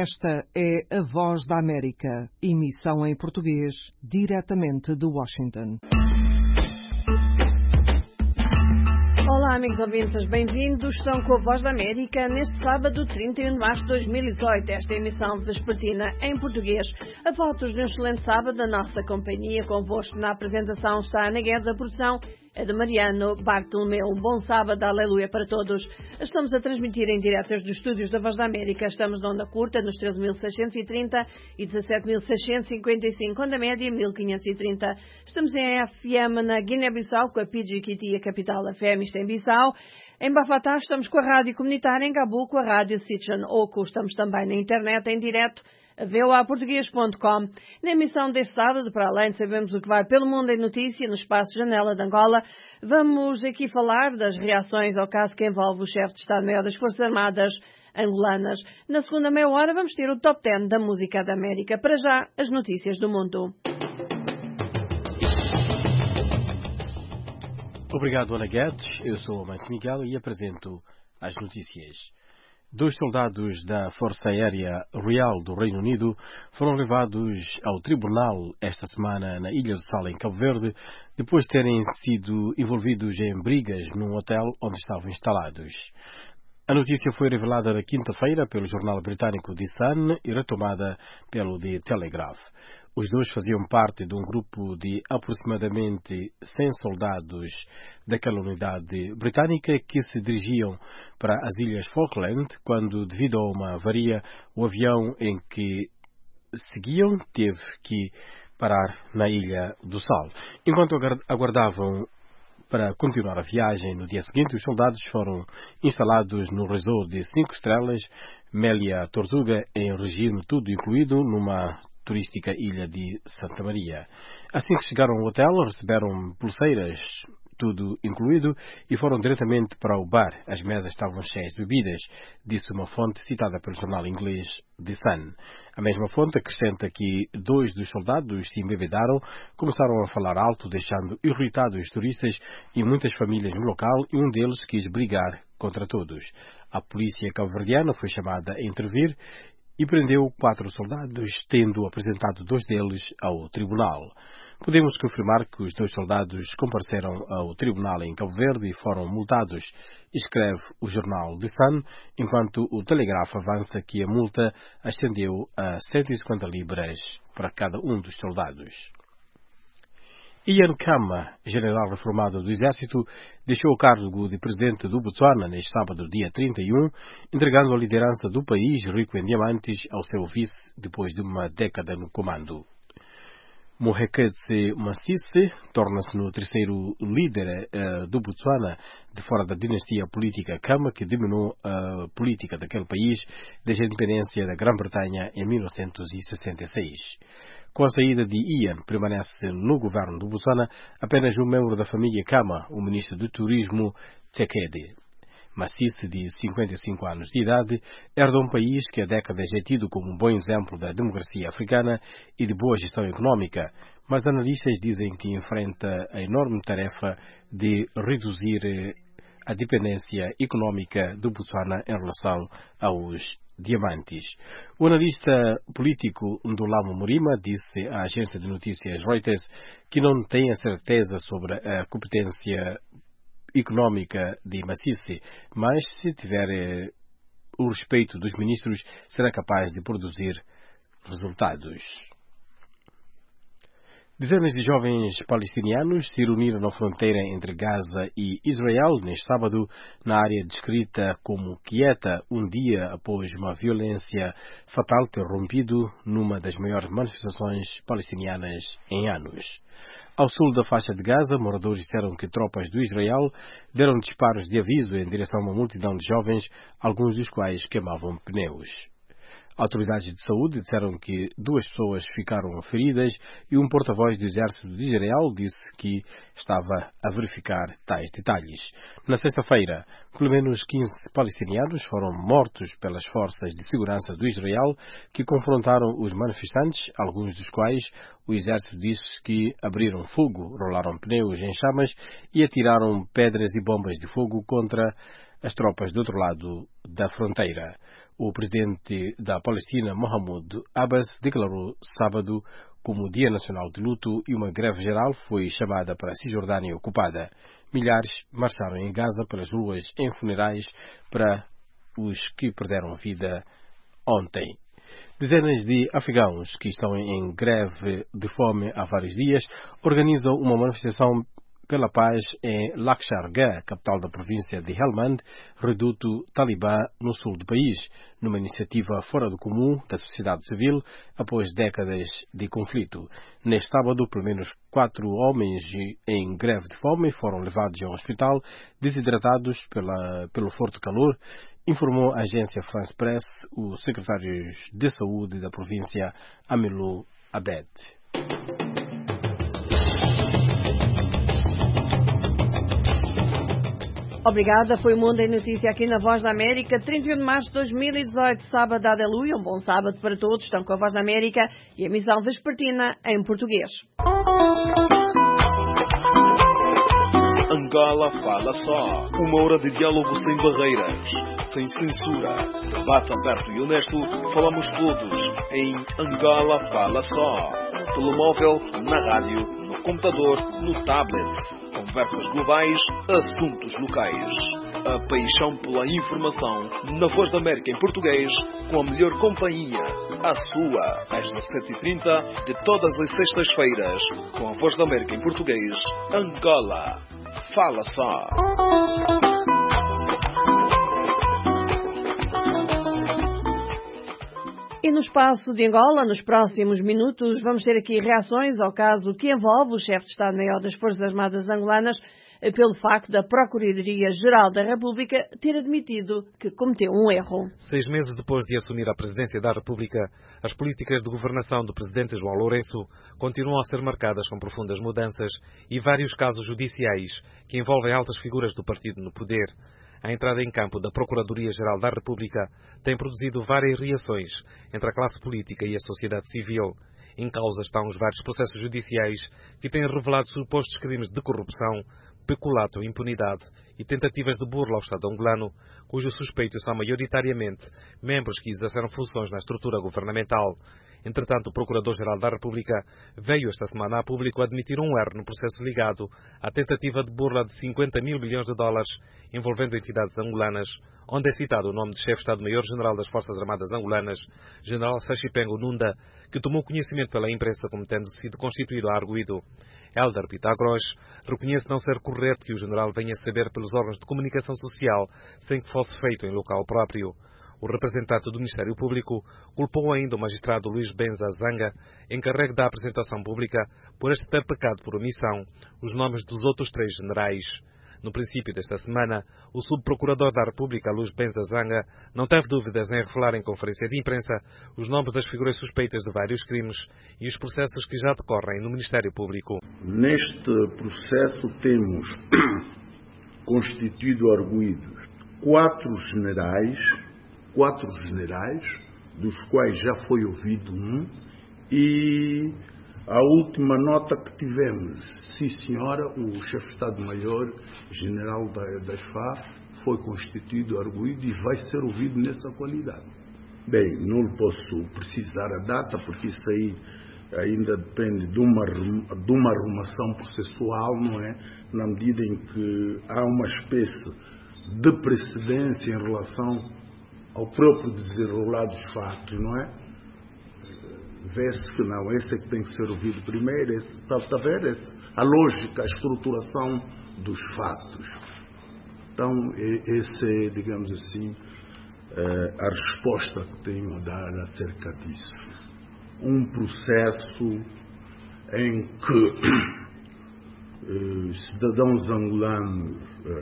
Esta é a Voz da América, emissão em português, diretamente de Washington. Olá, amigos ouvintes, bem-vindos. Estão com a Voz da América neste sábado, 31 de março de 2018. Esta emissão vespertina em português. A votos de um excelente sábado da nossa companhia. Convosco na apresentação está a Ana Guedes, a produção é de Mariano Bartolomeu. Um bom sábado, aleluia para todos. Estamos a transmitir em direto dos estúdios da Voz da América. Estamos na onda curta, nos 13.630 e 17.655, onda média 1.530. Estamos em FM na Guiné-Bissau, com a PGKT, a capital FM, isto em Bissau. Em Bafatá estamos com a rádio comunitária, em Gabu com a rádio Sitchan Oco. Estamos também na internet em direto, voaportuguês.com. Na emissão deste sábado, para além de sabermos o que vai pelo mundo em notícia, no espaço Janela de Angola, vamos aqui falar das reações ao caso que envolve o chefe de Estado-Maior das Forças Armadas angolanas. Na segunda meia hora vamos ter o Top 10 da Música da América. Para já, as notícias do mundo. Obrigado, Ana Guedes. Eu sou o Márcio Miguel e apresento as notícias. 2 soldados da Força Aérea Real do Reino Unido foram levados ao tribunal esta semana na Ilha do Sal, em Cabo Verde, depois de terem sido envolvidos em brigas num hotel onde estavam instalados. A notícia foi revelada na quinta-feira pelo jornal britânico The Sun e retomada pelo The Telegraph. Os dois faziam parte de um grupo de aproximadamente 100 soldados daquela unidade britânica que se dirigiam para as Ilhas Falkland quando, devido a uma avaria, o avião em que seguiam teve que parar na Ilha do Sal. Enquanto aguardavam para continuar a viagem no dia seguinte, os soldados foram instalados no resort de 5 estrelas Melia Tortuga, em regime tudo incluído, numa turística ilha de Santa Maria. Assim que chegaram ao hotel, receberam pulseiras, tudo incluído, e foram diretamente para o bar. As mesas estavam cheias de bebidas, disse uma fonte citada pelo jornal inglês The Sun. A mesma fonte acrescenta que 2 dos soldados se embebedaram, começaram a falar alto, deixando irritados os turistas e muitas famílias no local, e um deles quis brigar contra todos. A polícia cabo-verdiana foi chamada a intervir e prendeu 4 soldados, tendo apresentado 2 deles ao tribunal. Podemos confirmar que os 2 soldados compareceram ao tribunal em Cabo Verde e foram multados, escreve o jornal The Sun, enquanto o Telegraph avança que a multa ascendeu a 150 libras para cada um dos soldados. Ian Khama, general reformado do Exército, deixou o cargo de presidente do Botsuana neste sábado, dia 31, entregando a liderança do país, rico em diamantes, ao seu vice, depois de uma década no comando. Mokgweetsi Masisi torna-se no terceiro líder do Botsuana de fora da dinastia política Khama, que dominou a política daquele país desde a independência da Grã-Bretanha em 1966. Com a saída de Ian, permanece no governo do Botsuana apenas um membro da família Khama, o ministro do Turismo, Tsekedi. Masisi, de 55 anos de idade, herda um país que há décadas é tido como um bom exemplo da democracia africana e de boa gestão económica, mas analistas dizem que enfrenta a enorme tarefa de reduzir a dependência económica do Botsuana em relação aos diamantes. O analista político Ndulamo Murima disse à agência de notícias Reuters que não tem a certeza sobre a competência económica de Masisi, mas se tiver o respeito dos ministros, será capaz de produzir resultados. Dezenas de jovens palestinianos se reuniram na fronteira entre Gaza e Israel neste sábado, na área descrita como quieta, um dia após uma violência fatal ter rompido numa das maiores manifestações palestinianas em anos. Ao sul da faixa de Gaza, moradores disseram que tropas do Israel deram disparos de aviso em direção a uma multidão de jovens, alguns dos quais queimavam pneus. Autoridades de saúde disseram que 2 pessoas ficaram feridas e um porta-voz do Exército de Israel disse que estava a verificar tais detalhes. Na sexta-feira, pelo menos 15 palestinianos foram mortos pelas forças de segurança do Israel que confrontaram os manifestantes, alguns dos quais o Exército disse que abriram fogo, rolaram pneus em chamas e atiraram pedras e bombas de fogo contra as tropas do outro lado da fronteira. O presidente da Palestina, Mahmoud Abbas, declarou sábado como Dia Nacional de Luto e uma greve geral foi chamada para a Cisjordânia ocupada. Milhares marcharam em Gaza pelas ruas em funerais para os que perderam vida ontem. Dezenas de afegãos que estão em greve de fome há vários dias organizam uma manifestação pela paz em Laxargah, capital da província de Helmand, reduto talibã no sul do país, numa iniciativa fora do comum da sociedade civil após décadas de conflito. Neste sábado, pelo menos 4 homens em greve de fome foram levados a um hospital, desidratados pelo forte calor, informou a agência France Press o secretário de saúde da província, Amilou Abed. Obrigada, foi o Mundo em Notícia aqui na Voz da América, 31 de março de 2018, sábado, aleluia, um bom sábado para todos, estão com a Voz da América e a emissão vespertina em português. Angola Fala Só, uma hora de diálogo sem barreiras, sem censura, debate aberto e honesto, falamos todos em Angola Fala Só, no telemóvel, na rádio, no computador, no tablet. Conversas globais, assuntos locais. A paixão pela informação na Voz da América em português, com a melhor companhia, a sua, às 17h30 de todas as sextas-feiras, com a Voz da América em português, Angola Fala Só. E no espaço de Angola, nos próximos minutos, vamos ter aqui reações ao caso que envolve o chefe de Estado-Maior das Forças Armadas angolanas pelo facto da Procuradoria-Geral da República ter admitido que cometeu um erro. 6 meses depois de assumir a presidência da República, as políticas de governação do presidente João Lourenço continuam a ser marcadas com profundas mudanças e vários casos judiciais que envolvem altas figuras do partido no poder. A entrada em campo da Procuradoria-Geral da República tem produzido várias reações entre a classe política e a sociedade civil. Em causa estão os vários processos judiciais que têm revelado supostos crimes de corrupção, peculato, impunidade e tentativas de burla ao Estado angolano, cujos suspeitos são maioritariamente membros que exerceram funções na estrutura governamental. Entretanto, o Procurador-Geral da República veio esta semana a público admitir um erro no processo ligado à tentativa de burla de 50 mil milhões de dólares envolvendo entidades angolanas, onde é citado o nome de chefe de Estado-Maior-General das Forças Armadas angolanas, General Sachipengo Nunda, que tomou conhecimento pela imprensa como tendo sido constituído arguido. Hélder Pitágoras reconhece não ser correto que o general venha saber pelos órgãos de comunicação social sem que fosse feito em local próprio. O representante do Ministério Público culpou ainda o magistrado Luís Benza Zanga, encarregue da apresentação pública, por este ter pecado por omissão os nomes dos outros 3 generais. No princípio desta semana, o subprocurador da República, Luís Benza Zanga, não teve dúvidas em revelar em conferência de imprensa os nomes das figuras suspeitas de vários crimes e os processos que já decorrem no Ministério Público. Neste processo temos constituído arguidos 4 generais, dos quais já foi ouvido um, e a última nota que tivemos, sim senhora, o chefe de Estado-Maior General das FA foi constituído arguido e vai ser ouvido nessa qualidade. Bem, não lhe posso precisar a data, porque isso aí ainda depende de uma arrumação processual, não é? Na medida em que há uma espécie de precedência em relação ao próprio desenrolar dos fatos, não é? Vê-se que não, esse é que tem que ser ouvido primeiro, está a ver a lógica, a estruturação dos fatos. Então, essa é, digamos assim, a resposta que tenho a dar acerca disso. Um processo em que cidadãos angolanos,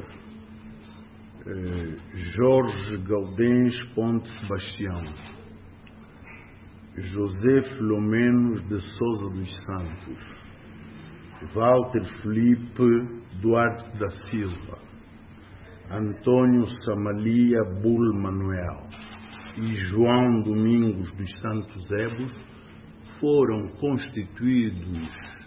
Jorge Gaudens Ponte Sebastião, José Filomeno de Sousa dos Santos, Walter Felipe Duarte da Silva, Antônio Samalia Bull Manuel e João Domingos dos Santos Ebos foram constituídos arguidos e ouvidos nessa qualidade,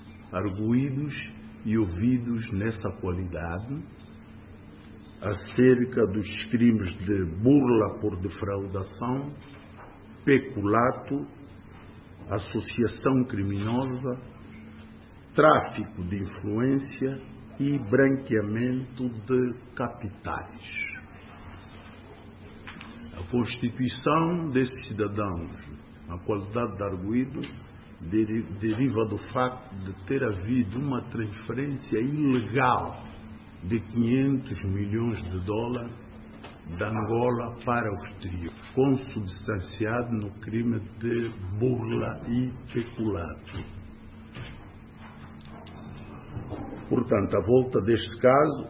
acerca dos crimes de burla por defraudação, peculato, associação criminosa, tráfico de influência e branqueamento de capitais. A constituição desses cidadãos, na qualidade de arguido, deriva do facto de ter havido uma transferência ilegal de 500 milhões de dólares da Angola para o exterior, consubstanciado no crime de burla e peculato. Portanto, à volta deste caso,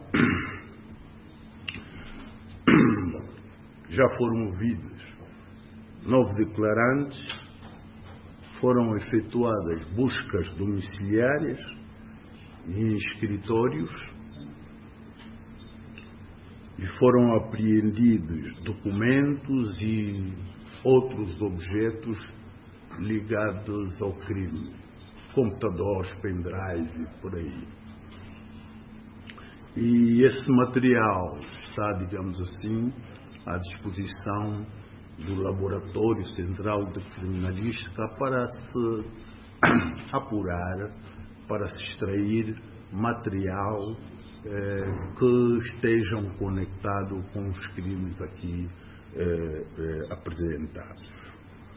já foram ouvidos 9 declarantes, foram efetuadas buscas domiciliárias e em escritórios e foram apreendidos documentos e outros objetos ligados ao crime, computadores, pendrive e por aí. E esse material está, digamos assim, à disposição do Laboratório Central de Criminalística para se apurar, para se extrair material que estejam conectados com os crimes aqui apresentados.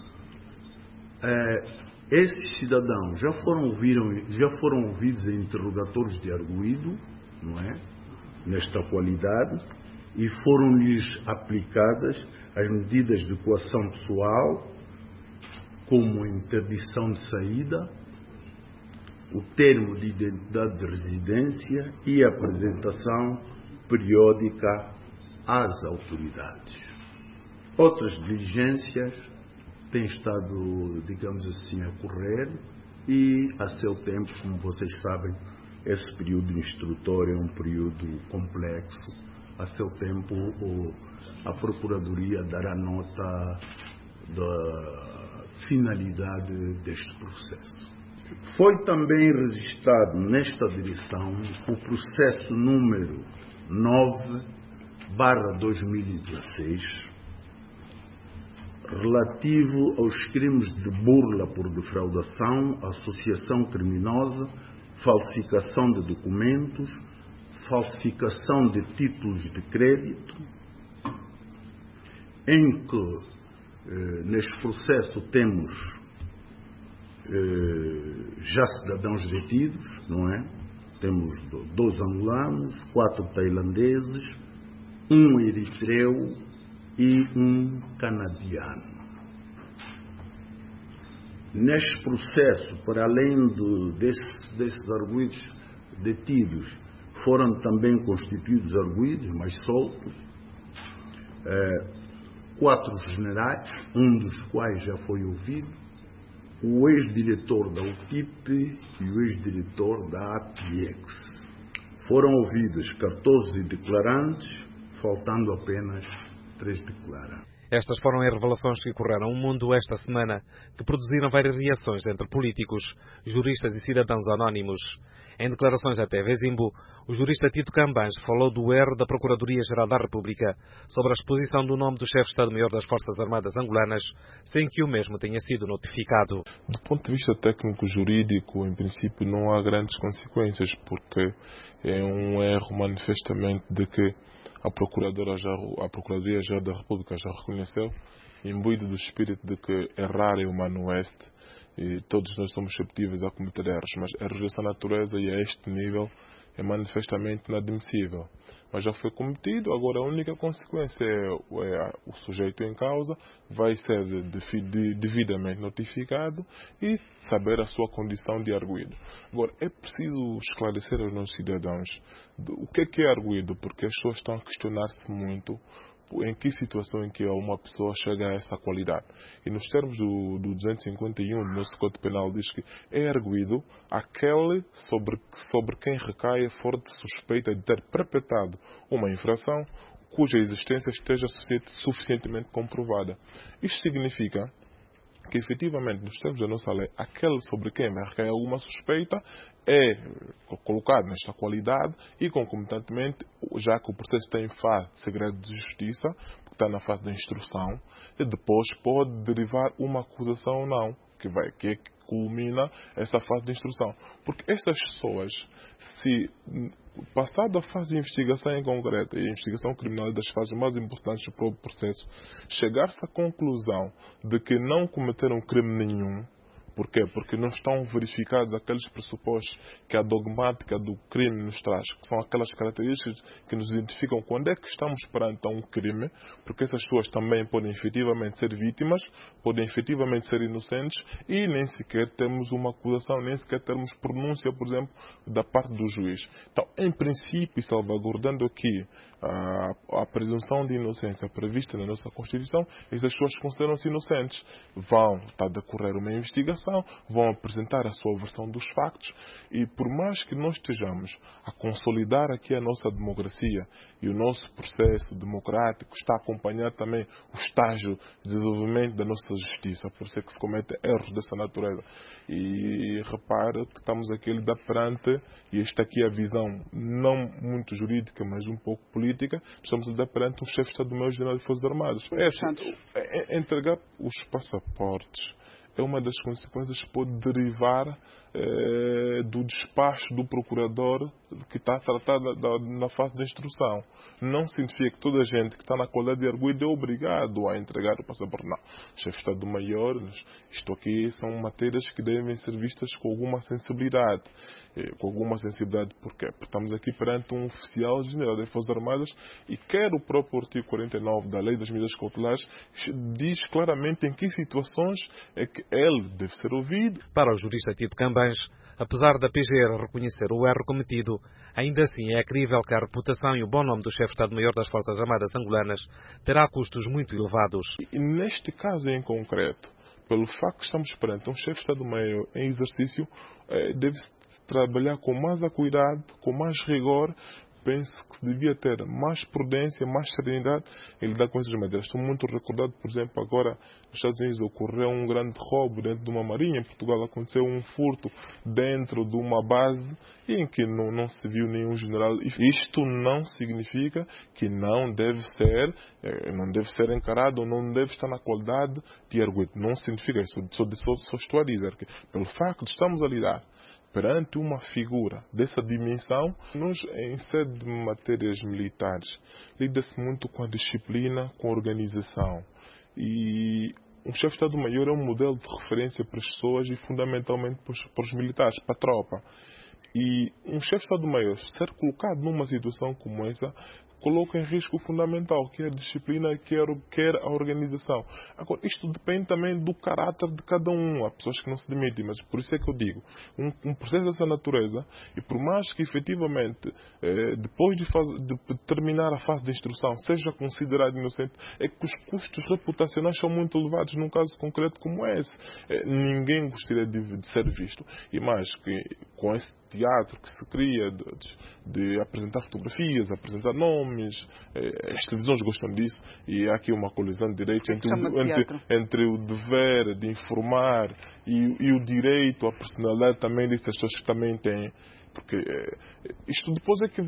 Esses cidadãos já foram ouvidos em interrogatórios de arguido, não é? Nesta qualidade, e foram-lhes aplicadas as medidas de coação pessoal, como a interdição de saída, o termo de identidade de residência e a apresentação periódica às autoridades. Outras diligências têm estado, digamos assim, a correr e, a seu tempo, como vocês sabem, esse período instrutório é um período complexo. A seu tempo, a Procuradoria dará nota da finalidade deste processo. Foi também registrado nesta direção o processo número 9/2016, relativo aos crimes de burla por defraudação, associação criminosa, falsificação de documentos, falsificação de títulos de crédito, em que neste processo temos já cidadãos detidos, não é? Temos 2 angolanos, 4 tailandeses, 1 eritreu e 1 canadiano. Neste processo, para além desses arguidos detidos, foram também constituídos arguidos, mas soltos, 4 generais, um dos quais já foi ouvido, o ex-diretor da UTIP e o ex-diretor da APIEX. Foram ouvidos 14 declarantes, faltando apenas 3 declarantes. Estas foram as revelações que correram o mundo esta semana, que produziram várias reações entre políticos, juristas e cidadãos anónimos. Em declarações à TV Zimbo, o jurista Tito Cambange falou do erro da Procuradoria-Geral da República sobre a exposição do nome do chefe de Estado-Maior das Forças Armadas angolanas, sem que o mesmo tenha sido notificado. Do ponto de vista técnico-jurídico, em princípio, não há grandes consequências, porque é um erro manifestamente de que a Procuradoria-Geral da República já reconheceu, imbuído do espírito de que errar é humano este, e todos nós somos suscetíveis a cometer erros, mas erros dessa natureza e a este nível é manifestamente inadmissível. Mas já foi cometido, agora a única consequência é o sujeito em causa vai ser devidamente notificado e saber a sua condição de arguido. Agora, é preciso esclarecer aos nossos cidadãos o que é arguido, porque as pessoas estão a questionar-se muito em que situação em que uma pessoa chega a essa qualidade. E nos termos do 251 do nosso Código Penal diz que é arguido aquele sobre quem recai a forte suspeita de ter perpetrado uma infração cuja existência esteja suficientemente comprovada. Isto significa que efetivamente nos termos da nossa lei, aquele sobre quem vai recair alguma suspeita é colocado nesta qualidade e concomitantemente, já que o processo está em fase de segredo de justiça, porque está na fase da instrução, e depois pode derivar uma acusação ou não, que culmina essa fase de instrução. Porque estas pessoas, se passada a fase de investigação em concreto, e a investigação criminal é das fases mais importantes do próprio processo, chegar-se à conclusão de que não cometeram crime nenhum. Por quê? Porque não estão verificados aqueles pressupostos que a dogmática do crime nos traz, que são aquelas características que nos identificam quando é que estamos perante um crime, porque essas pessoas também podem efetivamente ser vítimas, podem efetivamente ser inocentes e nem sequer temos uma acusação, nem sequer temos pronúncia, por exemplo, da parte do juiz. Então, em princípio, salvaguardando aqui a presunção de inocência prevista na nossa Constituição, essas pessoas consideram-se inocentes. Vão estar a decorrer uma investigação, vão apresentar a sua versão dos factos e por mais que nós estejamos a consolidar aqui a nossa democracia e o nosso processo democrático está a acompanhar também o estágio de desenvolvimento da nossa justiça, por isso é que se cometem erros dessa natureza. E repara que estamos aqui a lidar perante, e esta aqui é a visão não muito jurídica, mas um pouco política, estamos a lidar perante um chefe de Estado-Maior-General das Forças Armadas. Entregar os passaportes é uma das consequências que pode derivar do despacho do procurador que está a tratar na fase de instrução. Não significa que toda a gente que está na qualidade de arguido é obrigado a entregar o passaporte. Não. Chefe de Estado-Maior, isto aqui são matérias que devem ser vistas com alguma sensibilidade. Porquê? Porque estamos aqui perante um oficial general das Forças Armadas e quer o próprio artigo 49 da Lei das Medidas Cautelares diz claramente em que situações é que ele deve ser ouvido. Para o jurista Tito Cambães, apesar da PGR reconhecer o erro cometido, ainda assim é crível que a reputação e o bom nome do chefe de Estado-Maior das Forças Armadas angolanas terá custos muito elevados. E neste caso em concreto, pelo facto que estamos perante um chefe de Estado-Maior em exercício, deve-se trabalhar com mais acuidado, com mais rigor. Penso que se devia ter mais prudência, mais serenidade em lidar com essas matérias. Estou muito recordado, por exemplo, agora nos Estados Unidos ocorreu um grande roubo dentro de uma marinha. Em Portugal aconteceu um furto dentro de uma base em que não se viu nenhum general. Isto não significa que não deve ser encarado ou não deve estar na qualidade de arguido. Não significa isso. Só estou a dizer que pelo facto de estarmos a lidar perante uma figura dessa dimensão, nós, em sede de matérias militares, lida-se muito com a disciplina, com a organização. E um chefe de Estado-Maior é um modelo de referência para as pessoas e fundamentalmente para os militares, para a tropa. E um chefe de Estado-Maior ser colocado numa situação como essa coloca em risco o fundamental, que é a disciplina, quer a organização. Agora, isto depende também do caráter de cada um. Há pessoas que não se demitem, mas por isso é que eu digo, um processo dessa natureza, e por mais que efetivamente, depois de terminar a fase de instrução, seja considerado inocente, é que os custos reputacionais são muito elevados num caso concreto como esse. Ninguém gostaria de ser visto. E mais, que com esse teatro que se cria de apresentar fotografias, apresentar nomes, as televisões gostam disso e há aqui uma colisão de direitos entre o dever de informar e o direito à personalidade também dessas pessoas que também têm, porque isto depois é que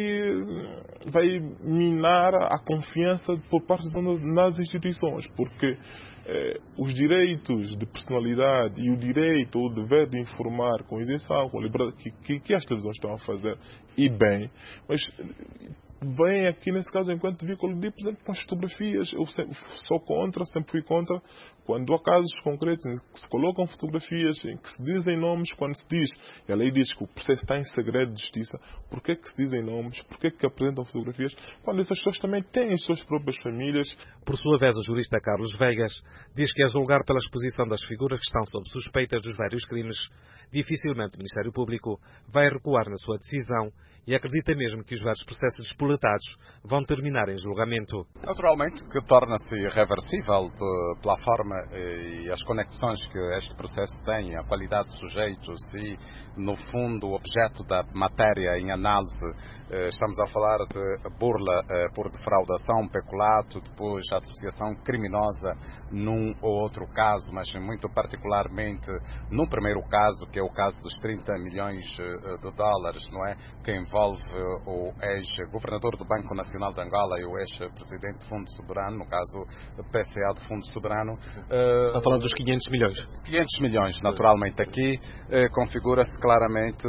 vai minar a confiança por parte nas instituições, porque os direitos de personalidade e o direito ou o dever de informar com isenção, com liberdade, que as televisões estão a fazer, e bem, mas bem aqui nesse caso, enquanto vi, por exemplo, com as fotografias, eu sempre fui contra, quando há casos concretos em que se colocam fotografias, em que se dizem nomes, quando se diz, e a lei diz que o processo está em segredo de justiça, por que se dizem nomes, por que apresentam fotografias, quando essas pessoas também têm as suas próprias famílias. Por sua vez, o jurista Carlos Vegas diz que, a julgar pela exposição das figuras que estão sob suspeitas dos vários crimes, dificilmente o Ministério Público vai recuar na sua decisão e acredita mesmo que os vários processos despoletados vão terminar em julgamento. Naturalmente que torna-se irreversível pela forma e as conexões que este processo tem, a qualidade de sujeitos e, no fundo, o objeto da matéria em análise. Estamos a falar de burla por defraudação, peculato, depois associação criminosa num ou outro caso, mas muito particularmente no primeiro caso, que é o caso dos 30 milhões de dólares, não é? Que envolve o ex-governador do Banco Nacional de Angola e o ex-presidente do Fundo Soberano, no caso PCA do Fundo Soberano. Está falando dos 500 milhões? 500 milhões, naturalmente, aqui configura-se claramente,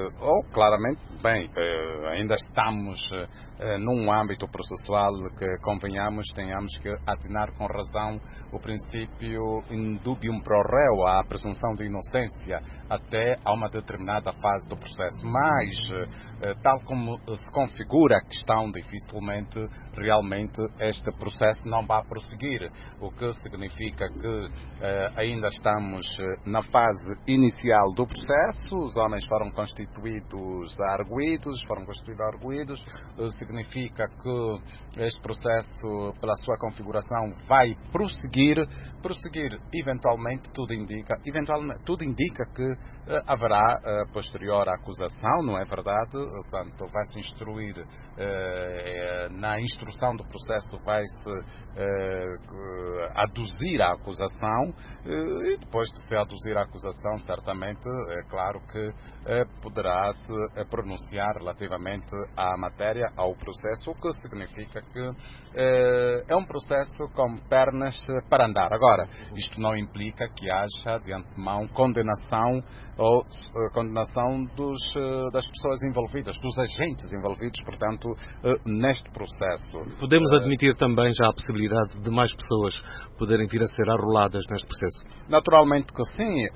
ainda estamos num âmbito processual que, convenhamos, tenhamos que atinar com razão o princípio indubium pro reo, a presunção de inocência, até a uma determinada fase do processo. Mas, tal como se configura a questão, dificilmente, realmente, este processo não vai prosseguir, o que significa que ainda estamos na fase inicial do processo, os homens foram constituídos arguidos, significa que este processo, pela sua configuração, vai prosseguir, eventualmente tudo indica que haverá posterior acusação, não é verdade? Portanto, vai-se instruir, na instrução do processo vai-se aduzir a acusação e depois de se aduzir a acusação, certamente, é claro que poderá-se pronunciar relativamente à matéria, ao processo, o que significa que é um processo com pernas para andar. Agora, isto não implica que haja de antemão condenação das pessoas envolvidas, dos agentes envolvidos, portanto, neste processo. Podemos admitir também já a possibilidade de mais pessoas poderem vir a ser arroladas neste processo? Naturalmente que sim.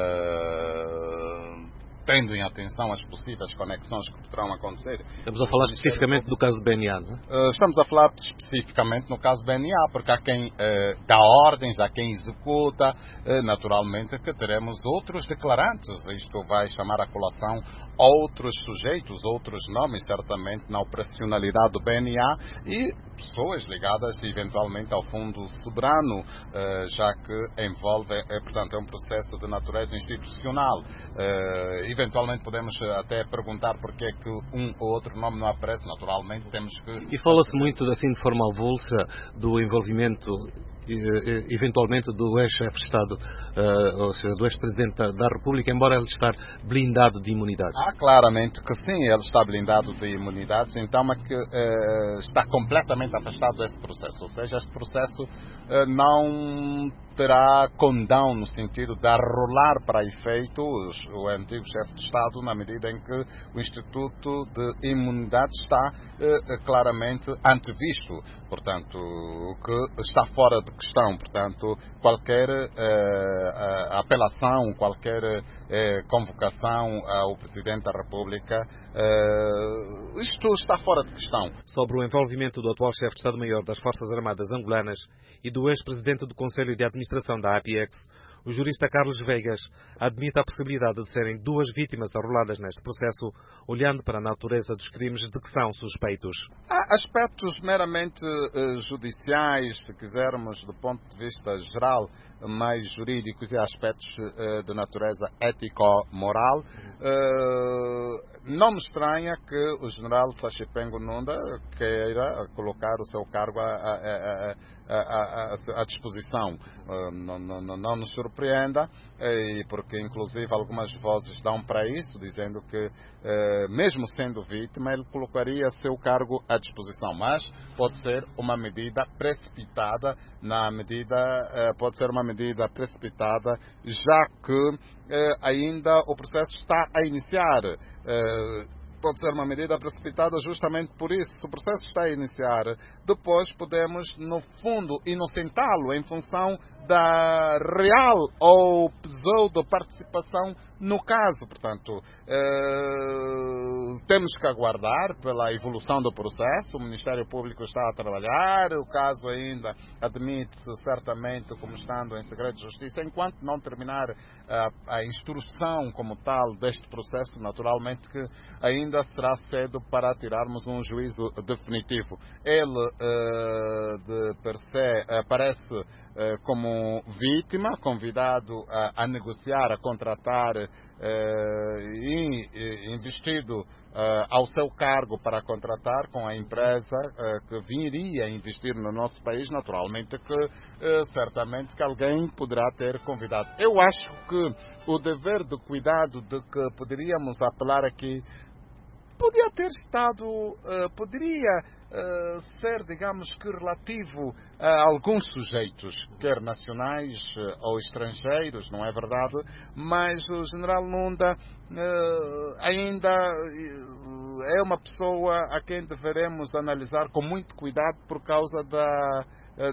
Tendo em atenção as possíveis conexões que poderão acontecer. Estamos a falar especificamente do caso do BNA, não é? Estamos a falar especificamente no caso do BNA, porque há quem dá ordens, há quem executa, naturalmente que teremos outros declarantes. Isto vai chamar à colação outros sujeitos, outros nomes, certamente, na operacionalidade do BNA e pessoas ligadas eventualmente ao Fundo Soberano, já que envolve, portanto, é um processo de natureza institucional. Eventualmente podemos até perguntar porque é que um ou outro nome não aparece, naturalmente temos que... E fala-se muito, assim, de forma avulsa, do envolvimento, eventualmente, do ex-chefe de Estado, ou seja, do ex-presidente da República, embora ele estar blindado de imunidades. Claramente que sim, ele está blindado de imunidades, então é que está completamente afastado desse processo, ou seja, este processo não terá condão no sentido de arrolar para efeito o antigo chefe de Estado, na medida em que o Instituto de Imunidade está claramente antevisto, portanto, que está fora de questão, portanto, qualquer apelação, qualquer convocação ao Presidente da República, isto está fora de questão. Sobre o envolvimento do atual chefe de Estado-Maior das Forças Armadas angolanas e do ex-presidente do Conselho de Administração da APEX, o jurista Carlos Veigas admite a possibilidade de serem duas vítimas arroladas neste processo, olhando para a natureza dos crimes de que são suspeitos. Há aspectos meramente judiciais, se quisermos, do ponto de vista geral, mais jurídicos, e aspectos de natureza ético-moral. Não me estranha que o general Sachipengo Nunda queira colocar o seu cargo à disposição. Não nos surpreenda, porque inclusive algumas vozes dão para isso, dizendo que mesmo sendo vítima, ele colocaria seu cargo à disposição, mas pode ser uma medida precipitada, já que ainda o processo está a iniciar. Pode ser uma medida precipitada justamente por isso. Se o processo está a iniciar, depois podemos, no fundo, inocentá-lo em função da real ou pseudo-participação no caso. Portanto, temos que aguardar pela evolução do processo. O Ministério Público está a trabalhar, o caso ainda admite-se certamente como estando em segredo de justiça, enquanto não terminar a instrução como tal deste processo, naturalmente que ainda ainda será cedo para tirarmos um juízo definitivo. Ele, de per se, aparece como vítima, convidado a negociar, a contratar e investido ao seu cargo para contratar com a empresa que viria a investir no nosso país. Naturalmente que certamente que alguém poderá ter convidado. Eu acho que o dever de cuidado de que poderíamos apelar aqui podia ter estado, poderia ser, digamos que, relativo a alguns sujeitos, quer nacionais ou estrangeiros, não é verdade? Mas o general Nunda ainda é uma pessoa a quem deveremos analisar com muito cuidado por causa da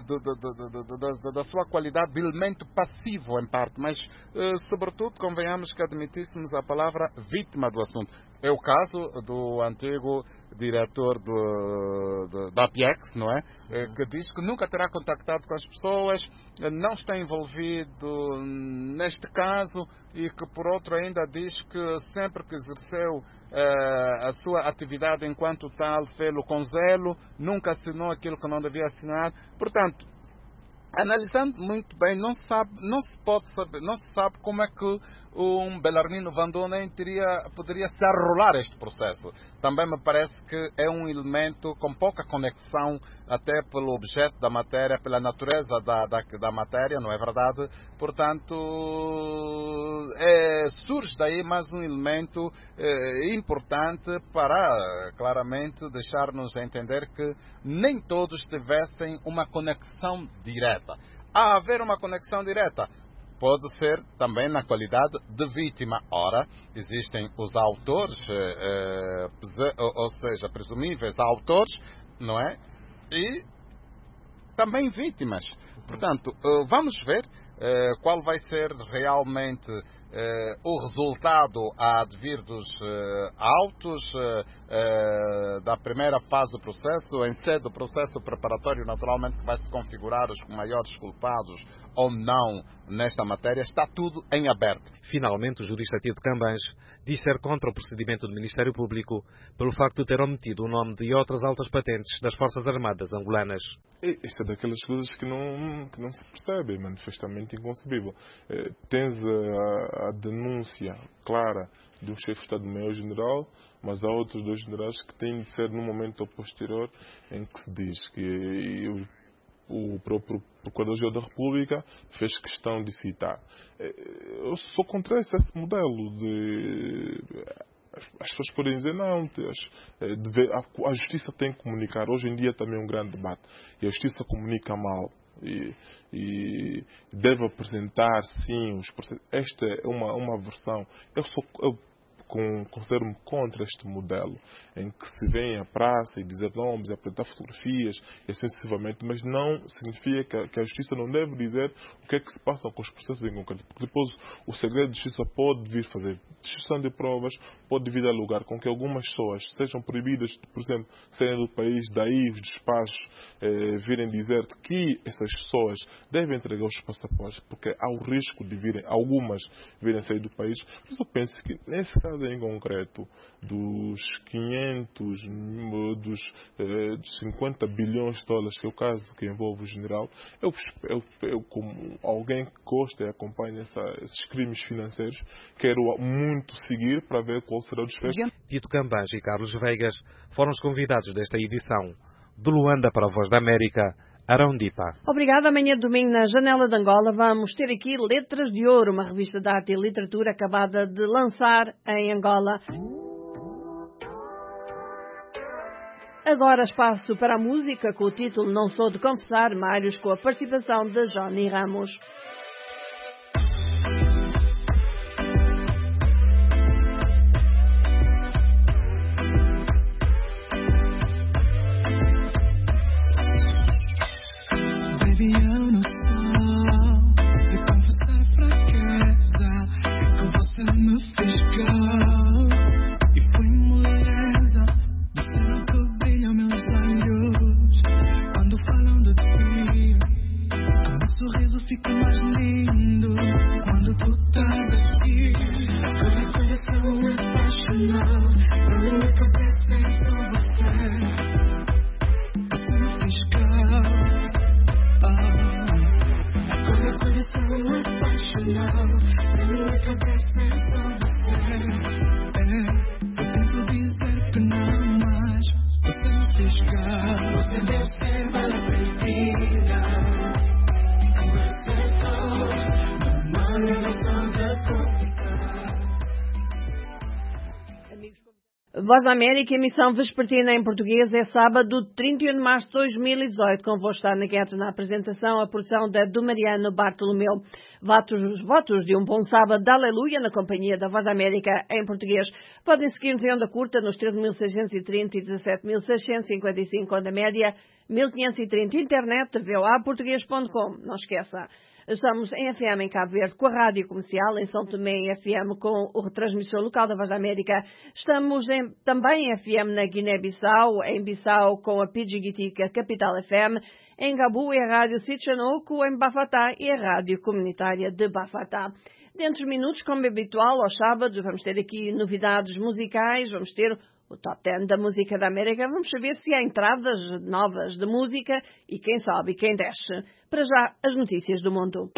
sua qualidade de elemento passivo, em parte, mas, sobretudo, convenhamos que admitíssemos a palavra vítima do assunto. É o caso do antigo diretor da APEX, não é? Que diz que nunca terá contactado com as pessoas, não está envolvido neste caso e que, por outro, ainda diz que sempre que exerceu a sua atividade enquanto tal, fê-lo com zelo, nunca assinou aquilo que não devia assinar. Portanto, analisando muito bem, não se sabe como é que um Belarmino Van Donen poderia se arrolar este processo. Também me parece que é um elemento com pouca conexão, até pelo objeto da matéria, pela natureza da matéria, não é verdade? Portanto, surge daí mais um elemento importante para, claramente, deixar-nos entender que nem todos tivessem uma conexão direta. A haver uma conexão direta, pode ser também na qualidade de vítima. Ora, existem os autores, ou seja, presumíveis autores, não é? E também vítimas. Portanto, vamos ver qual vai ser realmente o resultado a advir dos autos da primeira fase do processo. Em sede do processo preparatório, naturalmente, que vai se configurar os maiores culpados ou não nesta matéria. Está tudo em aberto. Finalmente, o jurista Tito Cambães diz ser contra o procedimento do Ministério Público pelo facto de ter omitido o nome de outras altas patentes das Forças Armadas angolanas. Isto é daquelas coisas que não se percebe, é manifestamente inconcebível. Tens a denúncia clara de um chefe de Estado-Maior-General, mas há outros dois generais que têm de ser no momento posterior em que se diz que o próprio Procurador-Geral da República fez questão de citar. Eu sou contra esse modelo de... As pessoas podem dizer, não, a justiça tem que comunicar. Hoje em dia também é um grande debate. E a justiça comunica mal. E deve apresentar, sim, os processos. Esta é uma versão. Eu considero-me contra este modelo em que se vem à praça e dizer nomes e apresentar fotografias e assim sucessivamente, mas não significa que a justiça não deve dizer o que é que se passa com os processos em concreto, porque depois o segredo de justiça pode vir fazer destruição de provas, pode vir a lugar com que algumas pessoas sejam proibidas de, por exemplo, saírem do país, daí os despachos virem dizer que essas pessoas devem entregar os passaportes, porque há o risco de algumas virem sair do país. Mas eu penso que nesse caso em concreto, dos 500, dos 50 bilhões de dólares, que é o caso que envolve o general, eu como alguém que gosta e acompanha esses crimes financeiros, quero muito seguir para ver qual será o desfecho. Tito Cambães e Carlos Veigas foram os convidados desta edição. De Luanda para a Voz da América, Arão Dipa. Obrigada. Amanhã de domingo na Janela de Angola vamos ter aqui Letras de Ouro, uma revista de arte e literatura acabada de lançar em Angola. Agora espaço para a música com o título Não Sou de Confessar, Mários, com a participação de Johnny Ramos. Fica mais lindo. Voz da América, emissão vespertina em português, é sábado, 31 de março de 2018. Convosco está na apresentação, a produção do Mariano Bartolomeu. Votos de um bom sábado de aleluia na companhia da Voz da América em português. Podem seguir-nos em onda curta nos 13.630 e 17.655, onda média, 1530, internet, voaportuguês.com. Não esqueça. Estamos em FM em Cabo Verde com a Rádio Comercial, em São Tomé em FM com o retransmissor local da Voz da América. Estamos também em FM na Guiné-Bissau, em Bissau com a Pidjigitica Capital FM, em Gabu é a Rádio Sitchanuco, em Bafatá e a Rádio Comunitária de Bafatá. Dentro de minutos, como é habitual, aos sábados, vamos ter aqui novidades musicais, vamos ter o Top 10 da Música da América. Vamos saber se há entradas novas de música e quem sobe e quem desce. Para já, as notícias do mundo.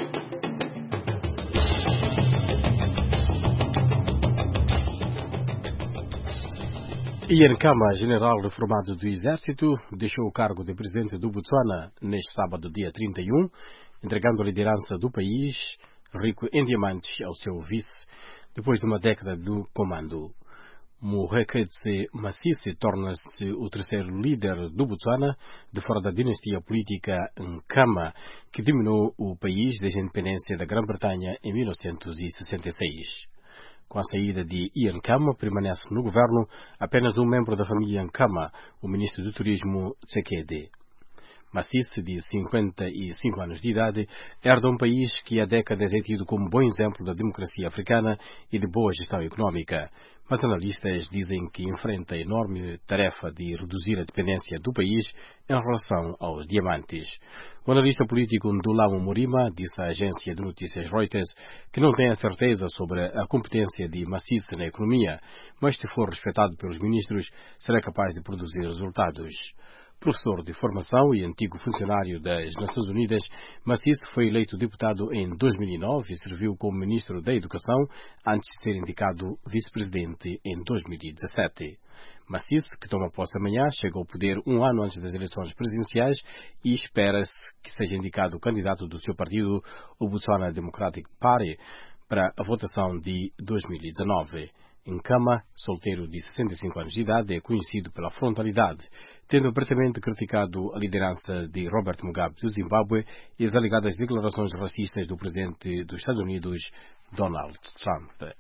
Ian Khama, general reformado do Exército, deixou o cargo de presidente do Botsuana neste sábado, dia 31, entregando a liderança do país, rico em diamantes, ao seu vice, depois de uma década do comando. Mureketse Masisi torna-se o terceiro líder do Botsuana, de fora da dinastia política Nkama, que dominou o país desde a independência da Grã-Bretanha em 1966. Com a saída de Ian Khama, permanece no governo apenas um membro da família Nkama, o ministro do Turismo Tsekedi. Masisi, de 55 anos de idade, herda um país que há décadas é tido como bom exemplo da democracia africana e de boa gestão económica, mas analistas dizem que enfrenta a enorme tarefa de reduzir a dependência do país em relação aos diamantes. O analista político Ndulamo Murima disse à agência de notícias Reuters que não tem a certeza sobre a competência de Masisi na economia, mas se for respeitado pelos ministros, será capaz de produzir resultados. Professor de formação e antigo funcionário das Nações Unidas, Masisi foi eleito deputado em 2009 e serviu como ministro da Educação antes de ser indicado vice-presidente em 2017. Masisi, que toma posse amanhã, chegou ao poder um ano antes das eleições presidenciais e espera-se que seja indicado o candidato do seu partido, o Botswana Democratic Party, para a votação de 2019. Nkama, solteiro de 65 anos de idade, é conhecido pela frontalidade, tendo abertamente criticado a liderança de Robert Mugabe do Zimbábue e as alegadas declarações racistas do presidente dos Estados Unidos, Donald Trump.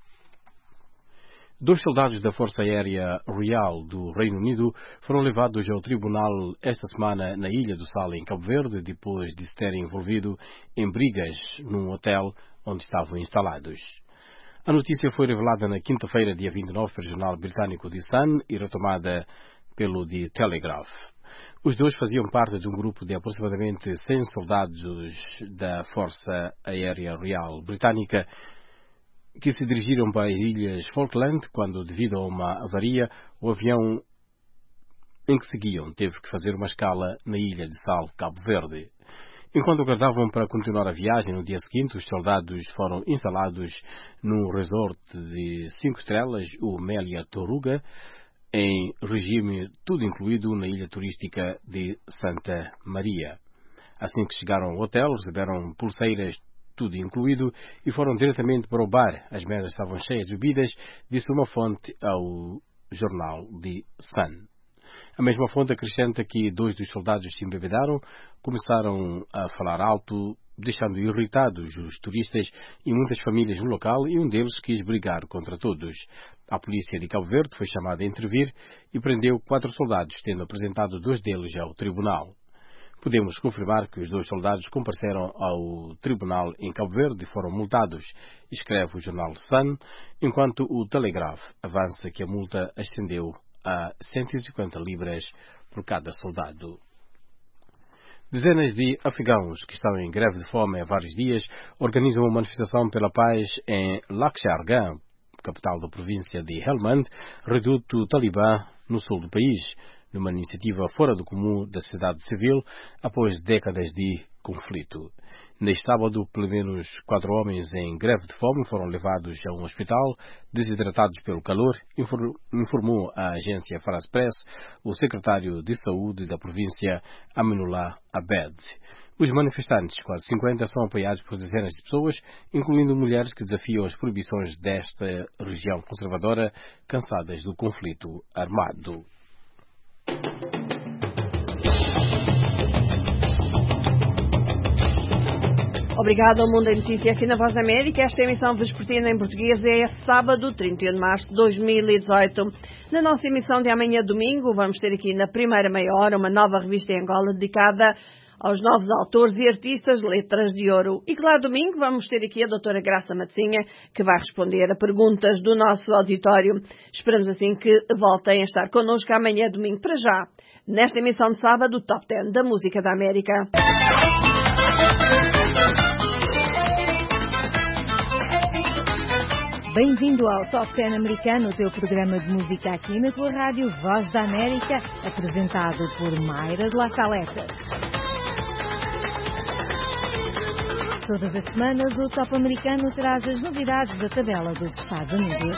2 soldados da Força Aérea Real do Reino Unido foram levados ao tribunal esta semana na Ilha do Sal, em Cabo Verde, depois de se terem envolvido em brigas num hotel onde estavam instalados. A notícia foi revelada na quinta-feira, dia 29, pelo jornal britânico The Sun e retomada pelo The Telegraph. Os dois faziam parte de um grupo de aproximadamente 100 soldados da Força Aérea Real Britânica que se dirigiram para as Ilhas Falkland quando, devido a uma avaria, o avião em que seguiam teve que fazer uma escala na Ilha de Sal, Cabo Verde. Enquanto aguardavam para continuar a viagem no dia seguinte, os soldados foram instalados num resort de 5 estrelas, o Melia Toruga, em regime tudo incluído na ilha turística de Santa Maria. Assim que chegaram ao hotel, receberam pulseiras tudo incluído e foram diretamente para o bar. As mesas estavam cheias de bebidas, disse uma fonte ao jornal The Sun. A mesma fonte acrescenta que 2 dos soldados se embebedaram, começaram a falar alto, deixando irritados os turistas e muitas famílias no local, e um deles quis brigar contra todos. A polícia de Cabo Verde foi chamada a intervir e prendeu 4 soldados, tendo apresentado 2 deles ao tribunal. Podemos confirmar que os 2 soldados compareceram ao tribunal em Cabo Verde e foram multados, escreve o jornal Sun, enquanto o Telegraph avança que a multa ascendeu a 150 libras por cada soldado. Dezenas de afegãos que estão em greve de fome há vários dias organizam uma manifestação pela paz em Lakshargam, capital da província de Helmand, reduto talibã no sul do país, numa iniciativa fora do comum da sociedade civil após décadas de conflito. Neste sábado, pelo menos 4 homens em greve de fome foram levados a um hospital, desidratados pelo calor, informou a agência France Press o secretário de Saúde da província, Aminullah Abed. Os manifestantes, quase 50, são apoiados por dezenas de pessoas, incluindo mulheres que desafiam as proibições desta região conservadora, cansadas do conflito armado. Obrigado ao Mundo da Notícia aqui na Voz da América. Esta emissão vespertina em português é sábado, 31 de março de 2018. Na nossa emissão de amanhã, domingo, vamos ter aqui na primeira meia hora uma nova revista em Angola dedicada aos novos autores e artistas Letras de Ouro. E claro, domingo vamos ter aqui a doutora Graça Matezinha, que vai responder a perguntas do nosso auditório. Esperamos assim que voltem a estar connosco amanhã, domingo, para já, nesta emissão de sábado, o Top 10 da Música da América. Bem-vindo ao Top 10 americano, o teu programa de música aqui na tua rádio Voz da América, apresentado por Mayra de La Saleta. Todas as semanas, o Top americano traz as novidades da tabela dos Estados Unidos.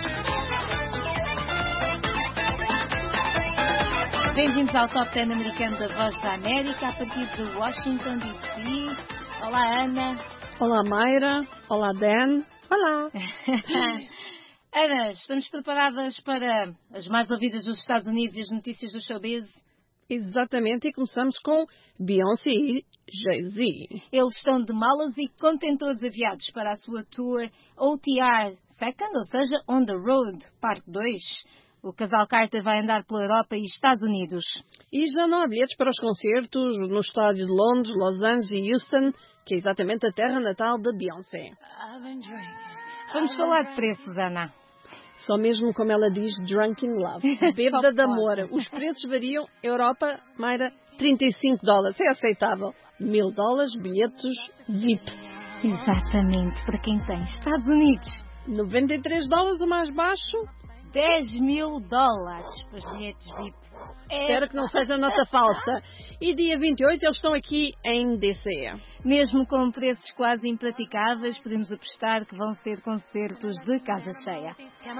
Bem-vindos ao Top 10 americano da Voz da América, a partir de Washington, D.C. Olá, Ana. Olá, Mayra. Olá, Dan. Olá! Ana, estamos preparadas para as mais ouvidas dos Estados Unidos e as notícias do showbiz? Exatamente, e começamos com Beyoncé e Jay-Z. Eles estão de malas e contentores aviados para a sua tour OTR Second, ou seja, On the Road, parte 2. O casal Carter vai andar pela Europa e Estados Unidos. E já não há bilhetes para os concertos nos estádios de Londres, Los Angeles e Houston, que é exatamente a terra natal da Beyoncé. Vamos falar de preços, Ana. Só mesmo como ela diz, drunk in love, bêbada de amor. Os preços variam. Europa, Mayra, $35. É aceitável. $1.000, bilhetes VIP. Exatamente, para quem tem Estados Unidos. $93 o mais baixo. $10.000 para os bilhetes VIP. Espero que não seja nota falsa. E dia 28 eles estão aqui em DC. Mesmo com preços quase impraticáveis, podemos apostar que vão ser concertos de casa cheia.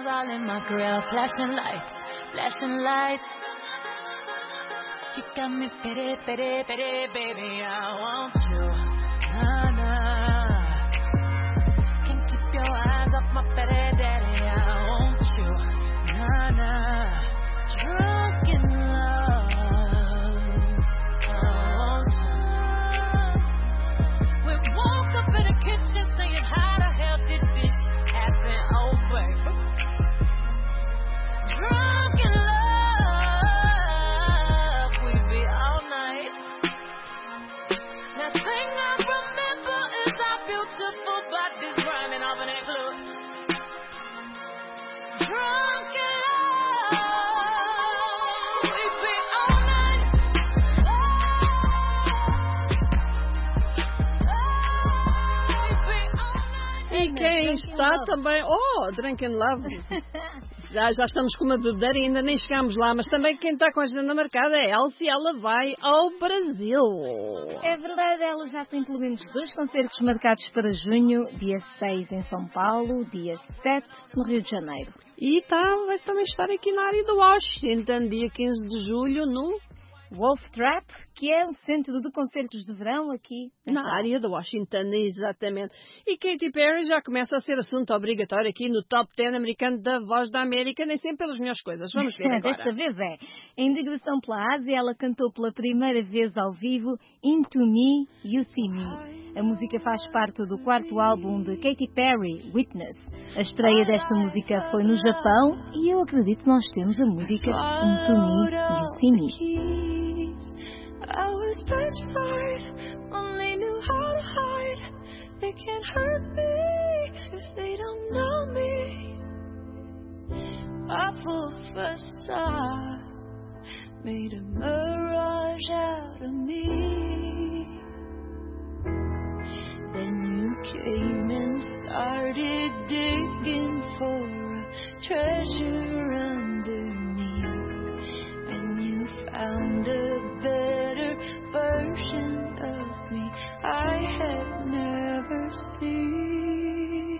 Está também, Drunk in Love. Já estamos com uma bebedeira e ainda nem chegámos lá, mas também quem está com a agenda marcada é a Elsie, ela vai ao Brasil. É verdade, ela já tem pelo menos 2 concertos marcados para junho, dia 6 em São Paulo, dia 7 no Rio de Janeiro. E vai também estar aqui na área de Washington, dia 15 de julho, no Wolf Trap, que é o centro de concertos de verão aqui na área de Washington, exatamente. E Katy Perry já começa a ser assunto obrigatório aqui no Top 10 americano da Voz da América, nem sempre pelas melhores coisas. Vamos ver agora. Desta vez é. Em digressão pela Ásia, ela cantou pela primeira vez ao vivo Into Me, You See Me. A música faz parte do 4º álbum de Katy Perry, Witness. A estreia desta música foi no Japão e eu acredito que nós temos a música Into Me, You See Me. I was petrified, only knew how to hide. They can't hurt me if they don't know me. Awful facade made a mirage out of me. Then you came and started digging for a treasure underneath, and you found a better version of me I had never seen.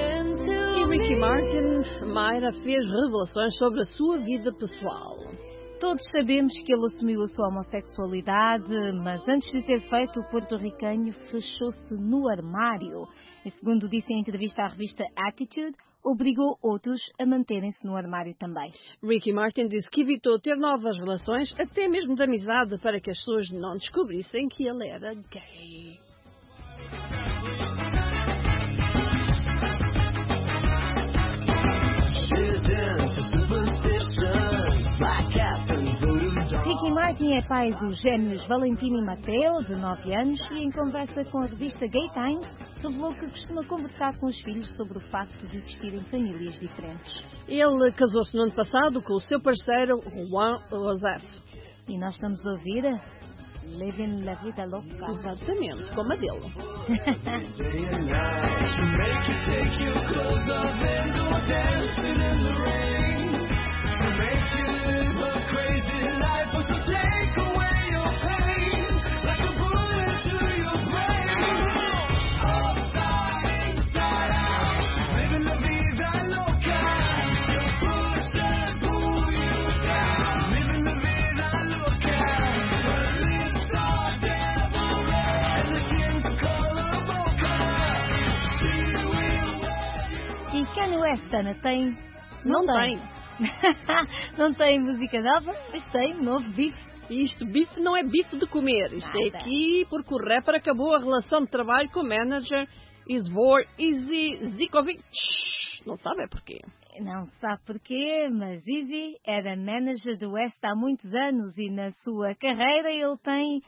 E Ricky Martin, Mayra, fez revelações sobre a sua vida pessoal. Todos sabemos que ele assumiu a sua homossexualidade, mas antes de ter feito, o porto-ricanho fechou-se no armário. E segundo disse em entrevista à revista Attitude, obrigou outros a manterem-se no armário também. Ricky Martin disse que evitou ter novas relações, até mesmo de amizade, para que as pessoas não descobrissem que ele era gay. Ricky Martin é pai dos gêmeos Valentino e Mateo, de 9 anos, e em conversa com a revista Gay Times, revelou que costuma conversar com os filhos sobre o facto de existirem famílias diferentes. Ele casou-se no ano passado com o seu parceiro, Juan José. E nós estamos a ouvir Living La Vida Loca. Exatamente, como a dele. E Kanye West, Ana, tem? Não tem. Não tem música nova, mas tem um novo bife. Isto, bife não é bife de comer. Isto é Nada. aqui porque o rapper acabou a relação de trabalho com o manager Izvor Zikovic. Não sabe é porquê. Não sabe porquê, mas Izzy era manager do West há muitos anos e na sua carreira ele tem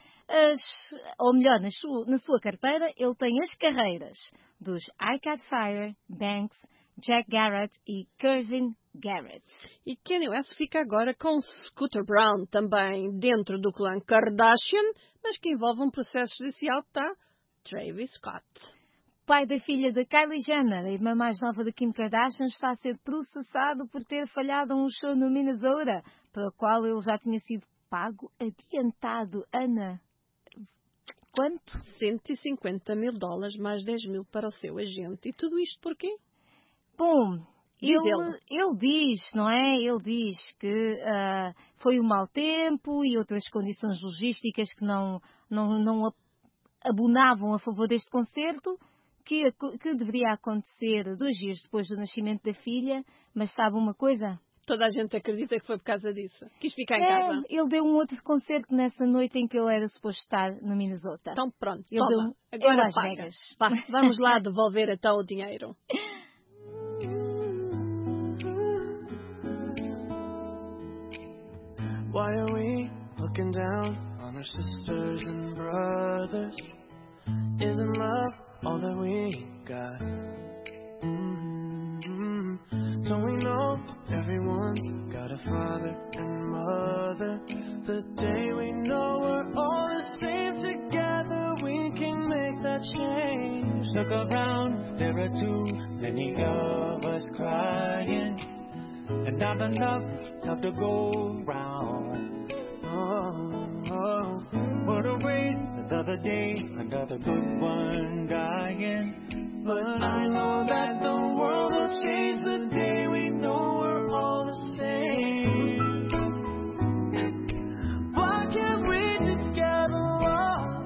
na sua carteira ele tem as carreiras dos Arcade Fire, Banks, Jack Garrett e Kevin Garrett. E Kanye West fica agora com Scooter Braun, também dentro do clã Kardashian, mas que envolve um processo judicial que está Travis Scott. Pai da filha de Kylie Jenner, a irmã mais nova de Kim Kardashian, está a ser processado por ter falhado um show no Minnesota, pelo qual ele já tinha sido pago adiantado. Ana, quanto? $150 mil, mais 10 mil para o seu agente. E tudo isto porquê? Bom, Diz ele diz, não é? Ele diz que foi um mau tempo e outras condições logísticas que não abonavam a favor deste concerto, que deveria acontecer 2 dias depois do nascimento da filha, mas sabe uma coisa? Toda a gente acredita que foi por causa disso. Quis ficar em casa. Ele deu um outro concerto nessa noite em que ele era suposto estar no Minnesota. Então pronto, Ele toma. deu Agora Las paga. Vegas. Vá, vamos lá devolver então o dinheiro. Why are we looking down on our sisters and brothers? Isn't love all that we got? So we know everyone's got a father and mother. The day we know we're all the same together, we can make that change. Look around, there are too many of us crying, and not enough love to go round. Oh, what a waste, another day, another good one dying. But I know that the world will change the day we know we're all the same. Why can't we just get along?